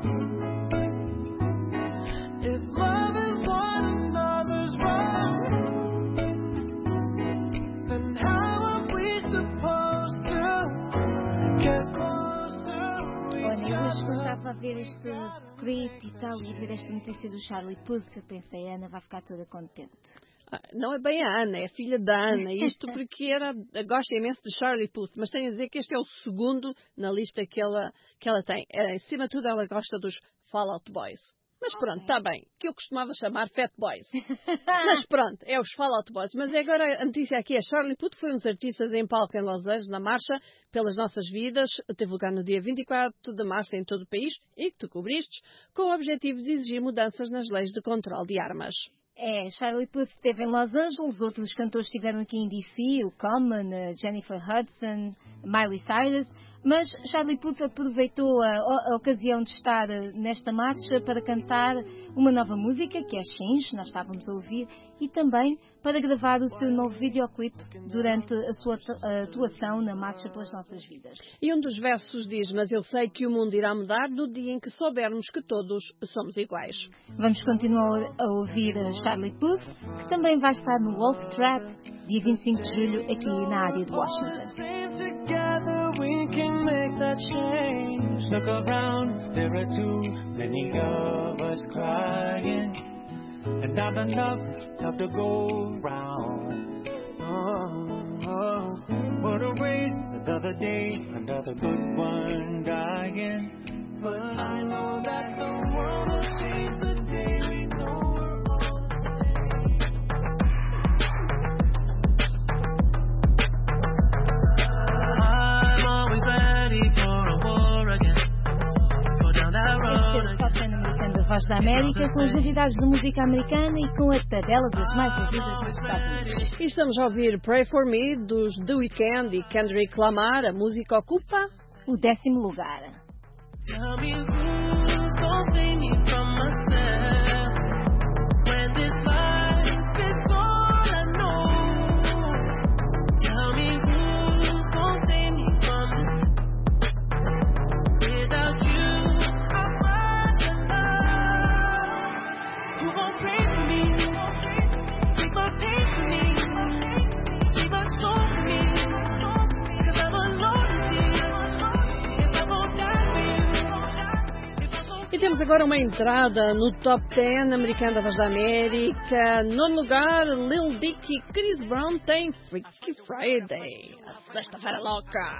If love is one another's wrong, then how are we supposed to get close to each Olha, eu other? estava a ver este script e tal, e a ver esta notícia do Charlie Puth, eu pensei, a Ana vai ficar toda contente. Não é bem a Ana, é a filha da Ana. Isto porque gosta imenso de Charlie Puth, mas tenho a dizer que este é o segundo na lista que ela tem. Em cima de tudo, ela gosta dos Fall Out Boys. Mas pronto, está bem, que eu costumava chamar Fat Boys. Mas pronto, é os Fall Out Boys. Mas agora a notícia aqui é: Charlie Puth foi um dos artistas em palco em Los Angeles, na Marcha pelas Nossas Vidas. Teve lugar no dia 24 de março em todo o país, e que tu cobriste, com o objetivo de exigir mudanças nas leis de controle de armas. Charlie Puth esteve em Los Angeles, outros cantores estiveram aqui em DC, o Common, Jennifer Hudson, Miley Cyrus. Mas Charlie Puth aproveitou a ocasião de estar nesta marcha para cantar uma nova música, que é Change, nós estávamos a ouvir, e também para gravar o seu novo videoclipe durante a sua atuação na Marcha pelas Nossas Vidas. E um dos versos diz: mas eu sei que o mundo irá mudar no dia em que soubermos que todos somos iguais. Vamos continuar a ouvir Charlie Puth, que também vai estar no Wolf Trap, dia 25 de julho, aqui na área de Washington. We can make that change. Look around, there are too many of us crying, and not enough love to go round. Oh, what a waste, another day, another good one dying. But I know that the world will change the day we know we're all the Top 10 americano da Voz da América, com as novidades de música americana e com a tabela das mais ouvidas nos Estados Unidos. E estamos a ouvir Pray For Me, dos The Weeknd e Kendrick Lamar. A música ocupa o 10º lugar. Tell me who's gonna save me from myself when this life is all I know. Tell me who's gonna save me from this. Without you, I'm running out. You gon' pray for me, take my pain for me, save my soul for me, 'cause I'm alone in here. If I gon' die for you. E temos agora uma entrada no Top 10 americano da Voz da América. No lugar, Lil Dick e Chris Brown têm Freaky Friday, a sexta-feira louca.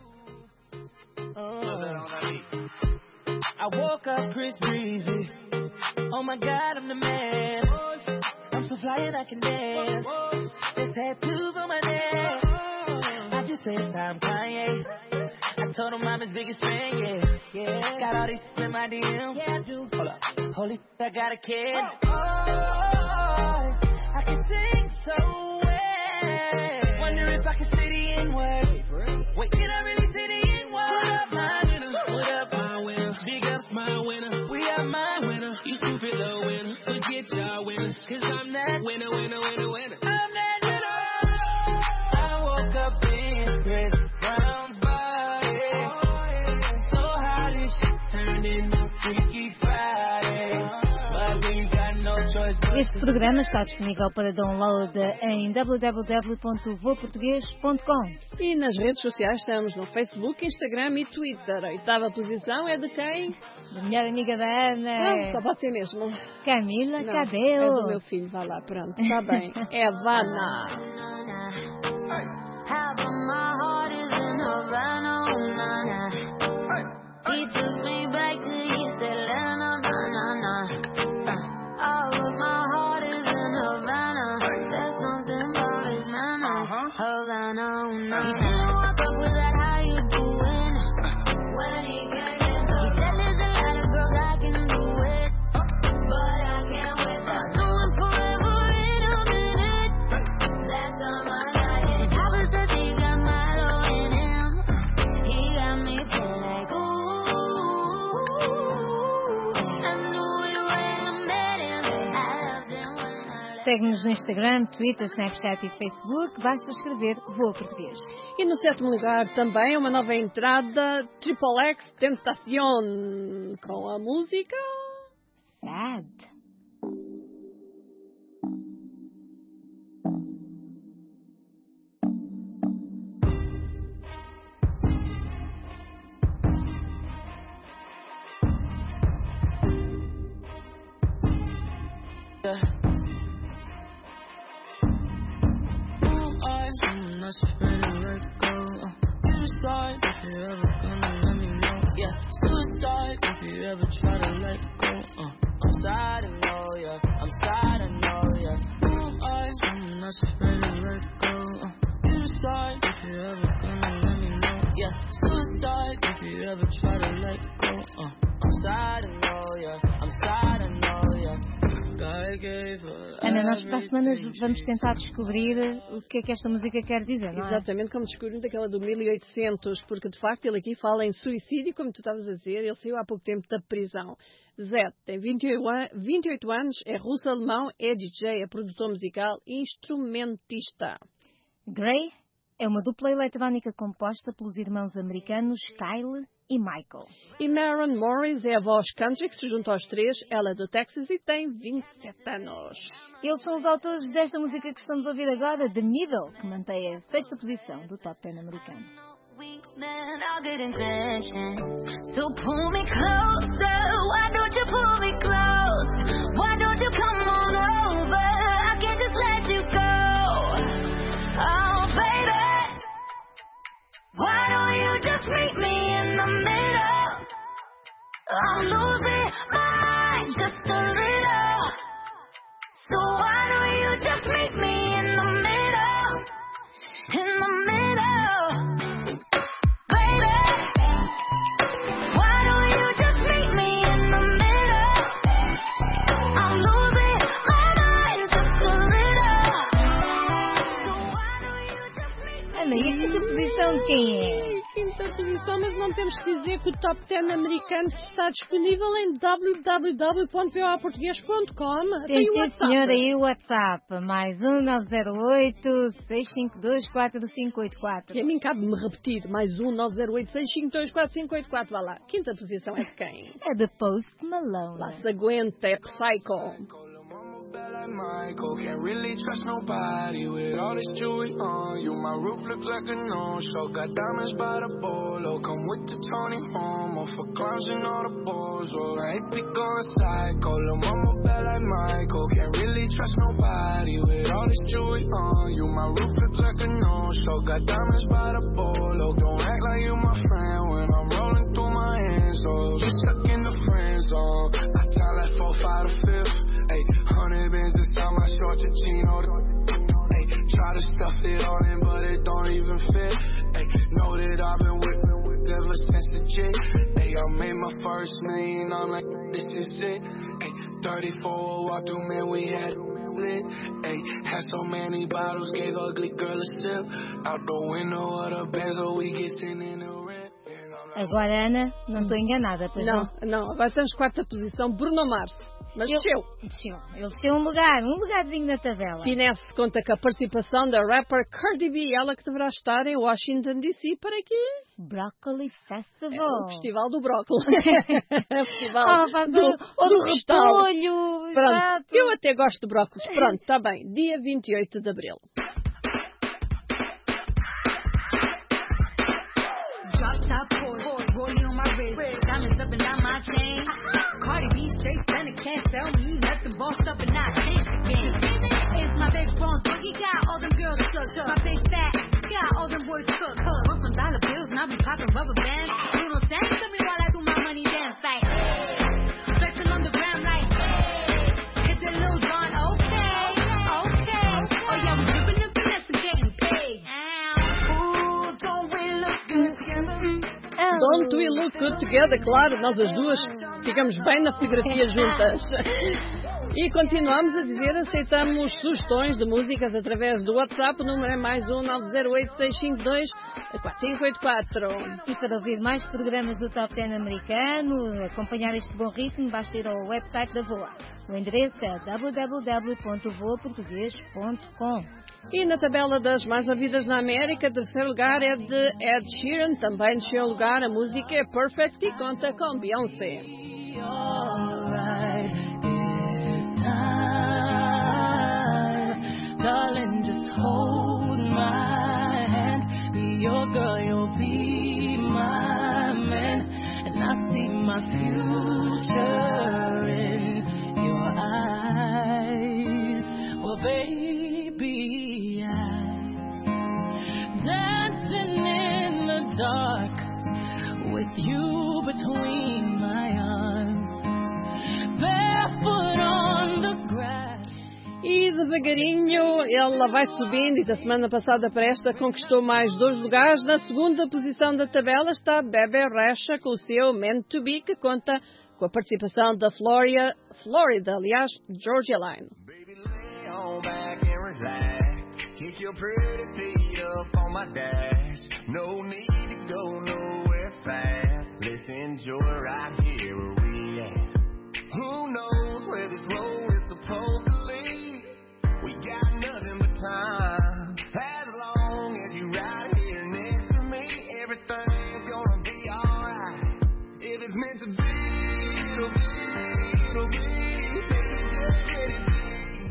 I woke up Chris Breezy. Oh my God, I'm the man. I'm so fly and I can dance. There's tattoos on my neck. I just FaceTime Kanye. I told him I'm his biggest fan, yeah. Got all these in my DM. Yeah, I do. Hold up. Holy, I got a kid. I can sing so well. Wonder if I can say the N-word. Wait, can I really say the N-word? What up, my winner? What up, my winner? Big ups, my winner. We are my winner. You stupid little winner. Forget y'all winners. 'Cause I'm that winner, winner, winner, winner. I'm that winner. I woke up in Chris Brown's body. So how this shit turned into Freaky Friday. But we got no choice. Este programa está disponível para download em www.voportugues.com. E nas redes sociais estamos no Facebook, Instagram e Twitter. A 8ª posição é de quem? Da melhor amiga da Ana. Só pode ser mesmo. Camila Não, Cabello. É do meu filho, vai lá, pronto, está bem. É Havana. He took me back to East Atlanta, all of my heart is in Havana. There's something about his manner, Havana, He didn't walk up with that, how you doing? When he came in, he said there's a lot of girls I can do it, but I can't without knowing forever in a minute. That's on my life. And I was the thing got Milo in him. He got me feeling like, ooh, I knew it when I met him. I loved him when I left. Segue-nos no Instagram, Twitter, Snapchat e Facebook. Basta escrever Voa Português. E no 7º lugar também uma nova entrada, Triple X Tentacion, com a música Sad. I'm not afraid to let go. You decide if you ever gonna let me know. Yeah, suicide if you ever try to let go. I'm sad and know, yeah. I'm sad and know, yeah. I'm not afraid to let go. You decide if you ever gonna let me know. Yeah, suicide if you ever try to let go. I'm sad and know, yeah. I'm sad and know, yeah. Got Ana, nós para a semana vamos tentar descobrir o que é que esta música quer dizer, não é? Exatamente, como descobrimos daquela do 1800, porque de facto ele aqui fala em suicídio, como tu estavas a dizer, ele saiu há pouco tempo da prisão. Zé tem 28 anos, é russo-alemão, é DJ, é produtor musical e instrumentista. Grey é uma dupla eletrónica composta pelos irmãos americanos Kyle e Michael. E Maren Morris é a voz country que se junta aos três. Ela é do Texas e tem 27 anos. Eles são os autores desta música que estamos a ouvir agora, The Middle, que mantém a 6ª posição do Top 10 americano. All good intentions. So pull me closer. Why don't you pull me close? Why don't you come on over? I can't just let you go. Oh, baby. Why don't you just meet me in the middle? I'm losing my mind just a little. So why don't you just meet me in the middle? In the middle. Ana, e a quinta posição de quem é? Quinta posição, mas não temos que dizer que o Top 10 americano está disponível em www.voaportugues.com. Tem sim, senhora, aí o WhatsApp, mais 908-652-4584. E a mim cabe-me repetir, mais 908-652-4584. Vá lá, quinta posição é de quem? É de Post Malone. Lá se aguenta, é Psycho. Like Michael, can't really trust nobody with all this jewelry on you. My roof look like a no-show, got diamonds by the bolo. Come with the Tony Homo for clowns and all the balls. Well, I ain't be going psycho. Lil' mama bad like Michael, can't really trust nobody with all this jewelry on you. My roof look like a no-show, got diamonds by the bolo. Don't act like you my friend when I'm rolling through my hands. Oh, you stuck in the friend zone. I tell like 4, 5 to 5th. Ay, 100 bands inside my short Chino. Ay, try to stuff it all in, but it don't even fit. Ay, know that I've been with ever since the jig. Ay, I made my first million, I'm like, this is it. Ay, 34 walk through, man, we had lit. Ay, had so many bottles, gave ugly girl a sip. Out the window of the Benzo, we get sitting in the rent. Agora, Ana, não estou enganada, pois não? Não, agora estamos quarta posição, Bruno Mars. Mas desceu. Ele desceu um lugarzinho na tabela. Finesse conta com a participação da rapper Cardi B, ela que deverá estar em Washington DC para aqui. Broccoli Festival. É o festival do brócolis. Festival do repolho. Pronto, eu até gosto de brócolis. Pronto, está bem. Dia 28 de abril. Top Porsche, rolling on my wrist, diamonds up and down my chain. Cardi B straight stunning, can't tell me nothing. Bossed up and not changed again. It's my big bronze boogie, got all them girls shook. My big fat, got all them boys cooked. Work from dollar bills and I be popping rubber bands. Bruno Sang to me while I do my money dance like flexing on the ground like hit the Lil Jon, okay. Oh yeah, we dripping and finesse and getting paid. Ooh, don't we look good together? Don't we look good together? Claro, nós as duas ficamos bem na fotografia juntas. E continuamos a dizer, aceitamos sugestões de músicas através do WhatsApp. O número é mais 908-652-4584. E para ouvir mais programas do Top 10 americano, acompanhar este bom ritmo, basta ir ao website da VOA. O endereço é www.voaportugues.com. E na tabela das mais ouvidas na América, terceiro lugar é de Ed Sheeran. Também desceu lugar, a música é Perfect e conta com Beyoncé. Darling, just hold my hand. Be your girl, you'll be my man. And I see my future in your eyes. Well, baby, I'm dancing in the dark with you between my arms. Barefoot on the grass. E devagarinho ela vai subindo, e da semana passada para esta conquistou mais 2 lugares. Na segunda posição da tabela está Bebe Rexha com o seu Meant to Be, que conta com a participação da Florida, aliás, Georgia Line. Baby, lay on back and relax. Kick your pretty feet up on my dash. No need to go nowhere fast. Let's enjoy right here where we at. Who knows where this road is supposed to lead? We got nothing but time. As long as you right here next to me, everything's gonna be alright. If it's meant to be, it'll be, it'll be. Baby, just let it be.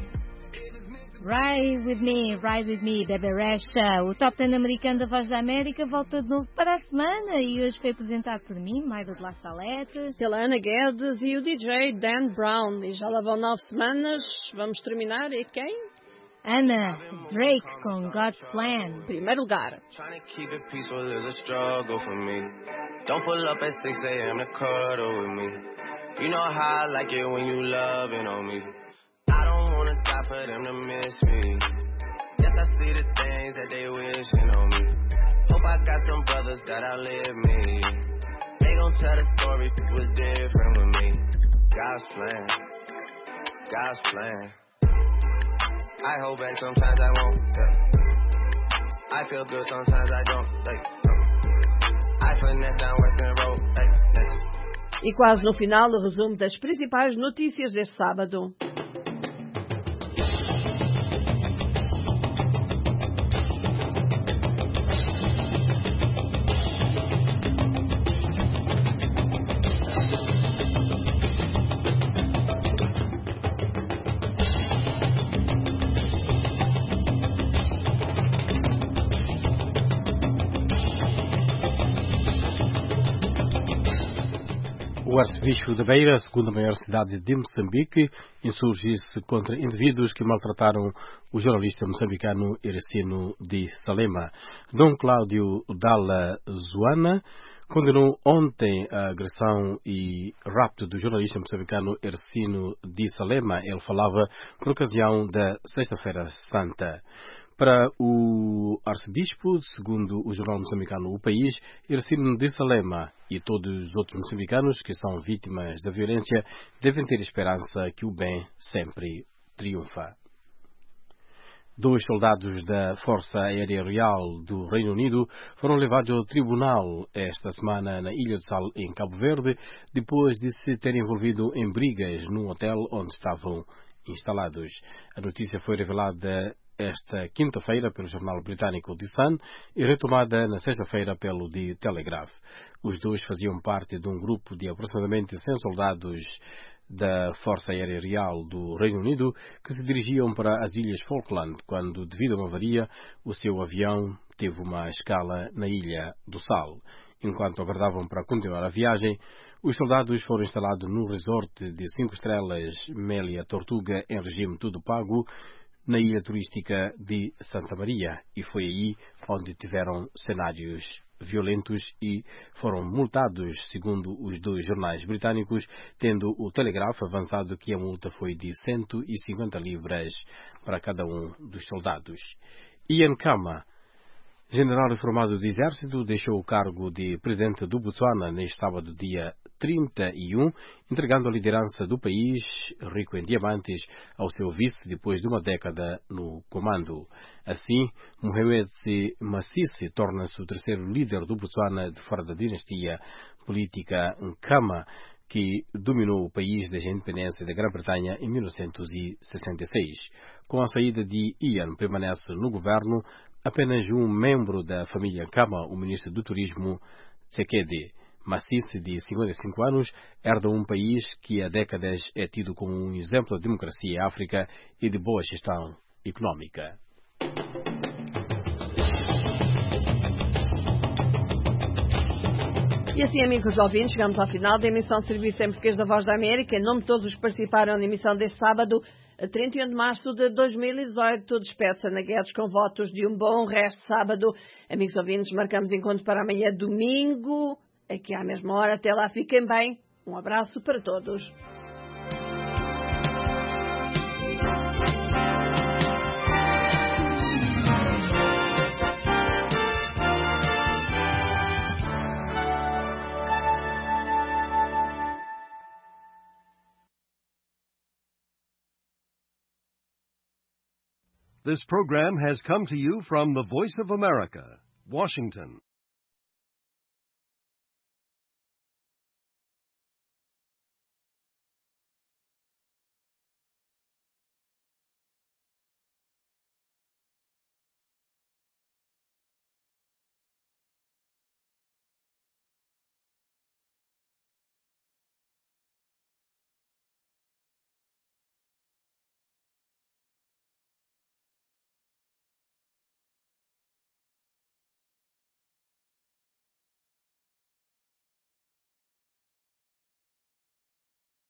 Ride With Me, Bebe Rexha. O Top 10 americano da Voz da América volta de novo para a semana e hoje foi apresentado por mim, Maida de La Salete, pela Ana Guedes e o DJ Dan Brown. E já lá vão 9 semanas. Vamos terminar. E quem? Ana, Drake com God's Plan. Primeiro lugar. Trying to keep it peaceful is a struggle for me. Don't pull up at 6 a.m. to cuddle with me. You know how I like it when you loving on me. I don't wanna die for them to miss me. Yes, I see the things that they wishing on me. Hope I got some brothers that outlive me. They gon' tell the story if it was different with me. God's plan, God's plan. I hold back sometimes I won't. Yeah. I feel good sometimes I don't. I finesse down Western Road. E quase no final o resumo das principais notícias deste sábado. O arcebispo de Beira, a segunda maior cidade de Moçambique, insurge-se contra indivíduos que maltrataram o jornalista moçambicano Ercino de Salema. Dom Cláudio Dalla Zoana condenou ontem a agressão e rapto do jornalista moçambicano Ercino de Salema. Ele falava por ocasião da Sexta-feira Santa. Para o arcebispo, segundo o jornal moçambicano O País, Ercino de Salema e todos os outros moçambicanos que são vítimas da violência devem ter esperança que o bem sempre triunfa. 2 soldados da Força Aérea Real do Reino Unido foram levados ao tribunal esta semana na Ilha de Sal, em Cabo Verde, depois de se terem envolvido em brigas num hotel onde estavam instalados. A notícia foi revelada esta quinta-feira pelo jornal britânico The Sun e retomada na sexta-feira pelo The Telegraph. Os dois faziam parte de um grupo de aproximadamente 100 soldados da Força Aérea Real do Reino Unido que se dirigiam para as Ilhas Falkland quando, devido a uma avaria, o seu avião teve uma escala na Ilha do Sal. Enquanto aguardavam para continuar a viagem, os soldados foram instalados no resort de 5 estrelas Mélia Tortuga em regime tudo pago, na ilha turística de Santa Maria, e foi aí onde tiveram cenários violentos e foram multados, segundo os 2 jornais britânicos, tendo o Telegraph avançado que a multa foi de 150 libras para cada um dos soldados. Ian Khama, general reformado do Exército, deixou o cargo de presidente do Botsuana neste sábado, dia 31, entregando a liderança do país, rico em diamantes, ao seu vice depois de uma década no comando. Assim, Mohamed Massisi torna-se o terceiro líder do Botsuana de fora da dinastia política Nkama, que dominou o país desde a independência da Grã-Bretanha em 1966. Com a saída de Ian, permanece no governo apenas um membro da família Nkama, o ministro do Turismo, Tsekedi. Massisi, de 55 anos, herda um país que há décadas é tido como um exemplo de democracia em África e de boa gestão económica. E assim, amigos ouvintes, chegamos ao final da emissão de Serviço em Português da Voz da América. Em nome de todos os que participaram na emissão deste sábado, 31 de março de 2018, despede-se Ana Guedes com votos de um bom resto de sábado. Amigos ouvintes, marcamos encontro para amanhã, domingo, aqui à mesma hora. Até lá, fiquem bem. Um abraço para todos. This program has come to you from the Voice of America, Washington.